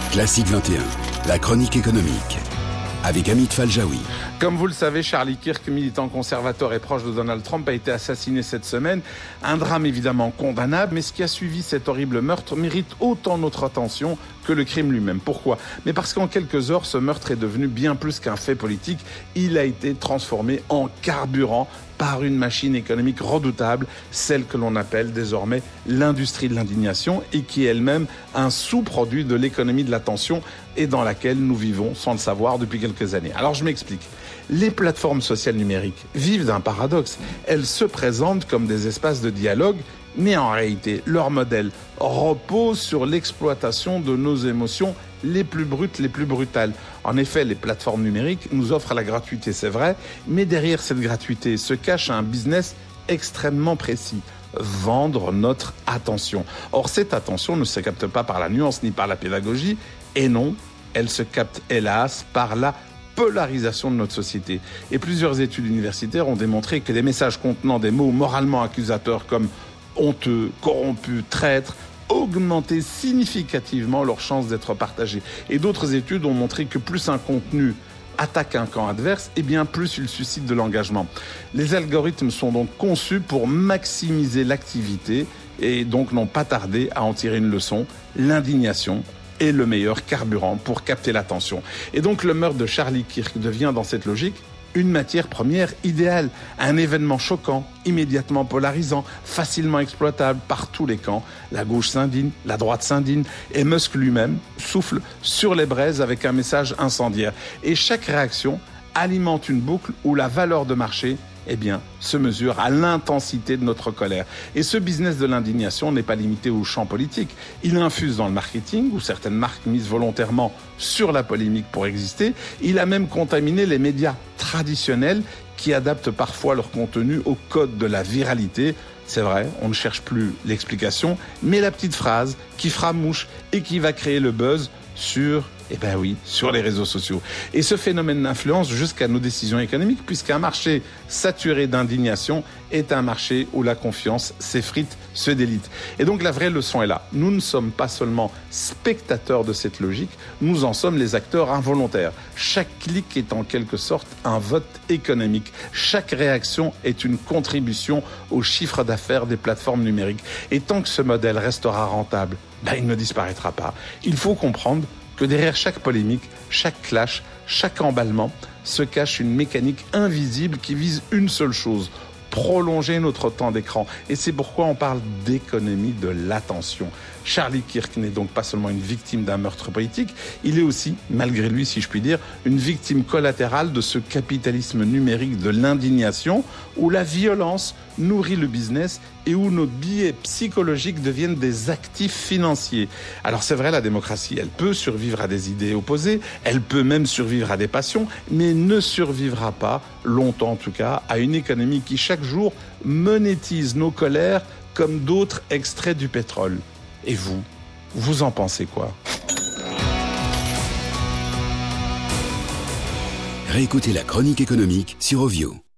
Classique 21, la chronique économique, avec Amit Faljaoui. Comme vous le savez, Charlie Kirk, militant conservateur et proche de Donald Trump, a été assassiné cette semaine. Un drame évidemment condamnable, mais ce qui a suivi cet horrible meurtre mérite autant notre attention que le crime lui-même. Pourquoi ? Mais parce qu'en quelques heures, ce meurtre est devenu bien plus qu'un fait politique. Il a été transformé en carburant par une machine économique redoutable, celle que l'on appelle désormais l'industrie de l'indignation et qui est elle-même un sous-produit de l'économie de l'attention et dans laquelle nous vivons sans le savoir depuis quelques années. Alors je m'explique. Les plateformes sociales numériques vivent d'un paradoxe. Elles se présentent comme des espaces de dialogue, mais en réalité, leur modèle repose sur l'exploitation de nos émotions les plus brutes, les plus brutales. En effet, les plateformes numériques nous offrent la gratuité, c'est vrai, mais derrière cette gratuité se cache un business extrêmement précis. Vendre notre attention. Or, cette attention ne se capte pas par la nuance ni par la pédagogie, et non, elle se capte, hélas, par la polarisation de notre société. Et plusieurs études universitaires ont démontré que des messages contenant des mots moralement accusateurs comme honteux, corrompu, traître, augmenter significativement leurs chances d'être partagés. Et d'autres études ont montré que plus un contenu attaque un camp adverse, et bien plus il suscite de l'engagement. Les algorithmes sont donc conçus pour maximiser l'activité et donc n'ont pas tardé à en tirer une leçon, l'indignation est le meilleur carburant pour capter l'attention. Et donc le meurtre de Charlie Kirk devient dans cette logique une matière première idéale, un événement choquant, immédiatement polarisant, facilement exploitable par tous les camps. La gauche s'indigne, la droite s'indigne, et Musk lui-même souffle sur les braises avec un message incendiaire. Et chaque réaction alimente une boucle où la valeur de marché se mesure à l'intensité de notre colère. Et ce business de l'indignation n'est pas limité au champ politique. Il infuse dans le marketing, où certaines marques misent volontairement sur la polémique pour exister. Il a même contaminé les médias traditionnels qui adaptent parfois leur contenu au code de la viralité. C'est vrai, on ne cherche plus l'explication, mais la petite phrase qui fera mouche et qui va créer le buzz sur les réseaux sociaux. Et ce phénomène influence jusqu'à nos décisions économiques, puisqu'un marché saturé d'indignation est un marché où la confiance s'effrite, se délite. Et donc la vraie leçon est là. Nous ne sommes pas seulement spectateurs de cette logique, nous en sommes les acteurs involontaires. Chaque clic est en quelque sorte un vote économique. Chaque réaction est une contribution au chiffre d'affaires des plateformes numériques. Et tant que ce modèle restera rentable, il ne disparaîtra pas. Il faut comprendre que derrière chaque polémique, chaque clash, chaque emballement, se cache une mécanique invisible qui vise une seule chose, prolonger notre temps d'écran. Et c'est pourquoi on parle d'économie de l'attention. Charlie Kirk n'est donc pas seulement une victime d'un meurtre politique, il est aussi, malgré lui si je puis dire, une victime collatérale de ce capitalisme numérique de l'indignation où la violence nourrit le business et où nos biais psychologiques deviennent des actifs financiers. Alors c'est vrai, la démocratie, elle peut survivre à des idées opposées, elle peut même survivre à des passions, mais ne survivra pas, longtemps en tout cas, à une économie qui chaque jour monétise nos colères comme d'autres extraits du pétrole. Et vous en pensez quoi ? Réécoutez la chronique économique sur Ovio.